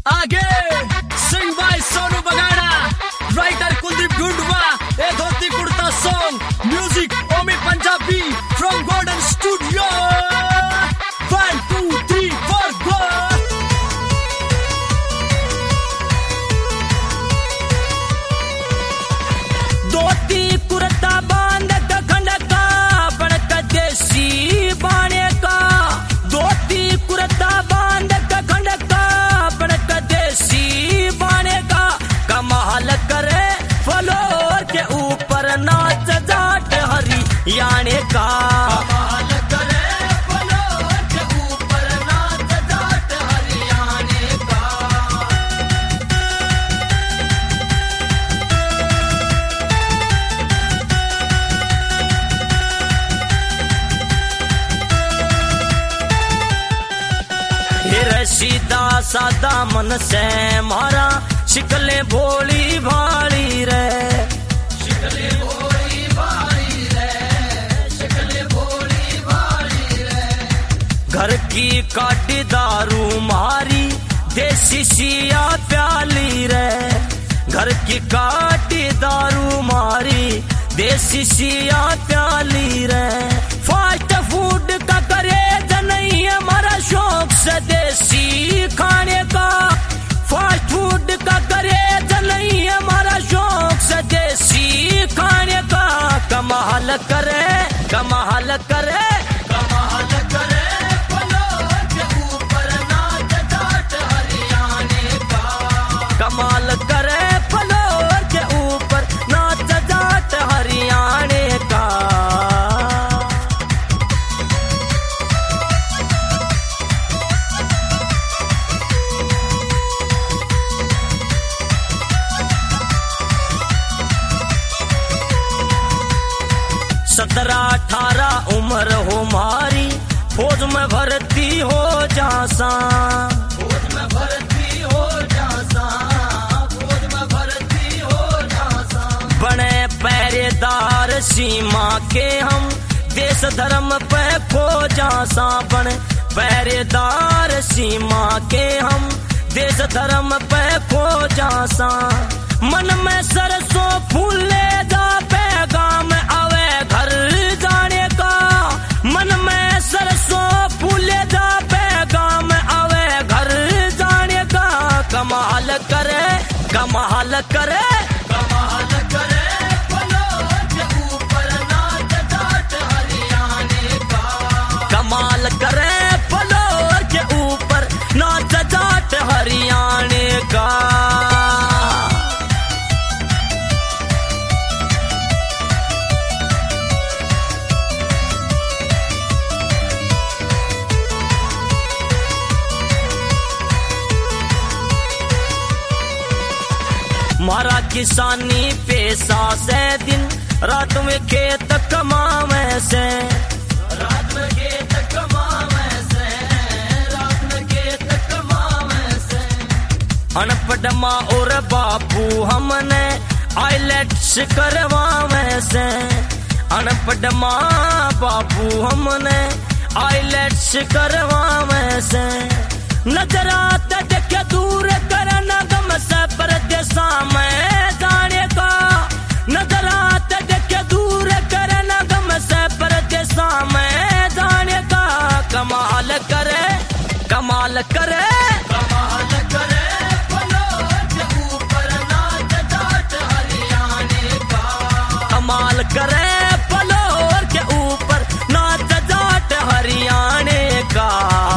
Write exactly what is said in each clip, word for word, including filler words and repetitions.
आगे sing by Sonu Bagada, writer Kuldeep Dhundhwa, ए dhoti kurta song, music Omi Punjabi from golden studio. One two three four go. Dhoti kurta बांध खंड का बड़क देसी बाणे का, धोती कुर्ता बांध खंड का बड़क देसी बाणे का, कमाल करे फ्लोर के ऊपर नाच जाट हरियाणे का, कमाल करे फ्लोर के ऊपर नाच जाट हरियाणे का। सीधा सादा मन से मारा शिकले भोली भाली रे, शिकले भोली भाली रे, शिकले भोली भाली रे। घर की काटी दारू मारी देसी सिया प्याली रे, घर की काटी दारू मारी देसी सिया प्याली रे। फास्ट फूड का करे नहीं हमारा शौक से देसी खाने का, फास्ट फूड का करे नहीं हमारा शौक से देसी खाने का, कमाल करे कमाल करे कमाल करे फ्लोर के ऊपर नाच जाट हरियाणे का, कमाल करे फ्लोर के ऊपर नाच जाट हरियाणे का। सत्रह अठारह उम्र हो मारी, फौज में भर्ती हो जासा, फौज में भर्ती हो जासा, फौज में भर्ती हो जासा। बने पहरेदार सीमा के हम देश धर्म पे खो जासा, बने पहरेदार सीमा के हम देश धर्म पे खो जासा। मन में सरसों फूले जा पैगाम आवे घर जाने का, मन में सरसों फूले जा पैगाम आवे घर जाने का, कमाल करे कमाल करे कमाल करे फ्लोर के ऊपर नाच जाट हरियाणे का, कमाल करे फ्लोर के ऊपर नाच जाट हरियाणे का। मारा किसानी पेशा से दिन रात में खेत कमावे से, रात में खेत कमावे से, रात में खेत कमावे से। अनपढ़ माँ और बापू हमने आईलेट्स करवावे से, अनपढ़ माँ बापू हमने आईलेट्स करवावे से। नजरात देखे दूर करना गम से परदेसा में जाने का, नजरात देखे दूर करना गम से परदेसा में जाने का, कमाल करे कमाल करे कमाल करे फ्लोर के ऊपर नाच जाट हरियाणे का, कमाल करे फ्लोर के ऊपर नाच जाट हरियाणे का।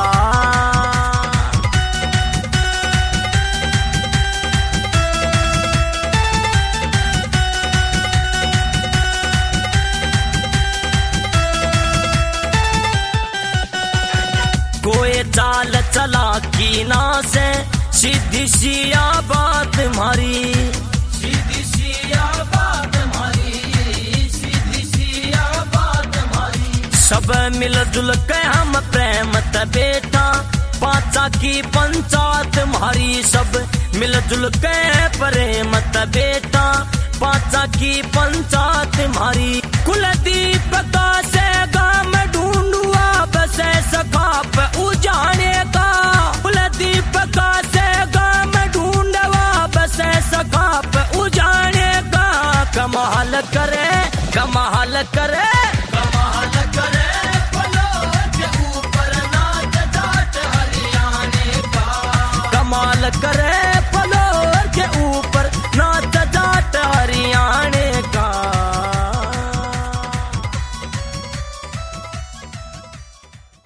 कोई चाल चला की ना से सीधी सिया बात मारी, सीधी सिया बात मारी, सीधी सिया बात मारी। सब मिलजुल के हम प्रेम त बेटा पाचा की पंचायत मारी, सब मिलजुल के प्रेम त बेटा पाचा की पंचायत मारी। कुलदीप का से गाम ढूंढुआ बसे सखा पे उजाने का, कुलदीप का से गाम कमाल करे कमाल करे कमाल करे पलों के ऊपर नाच जाट हरियाणे का कमाल करे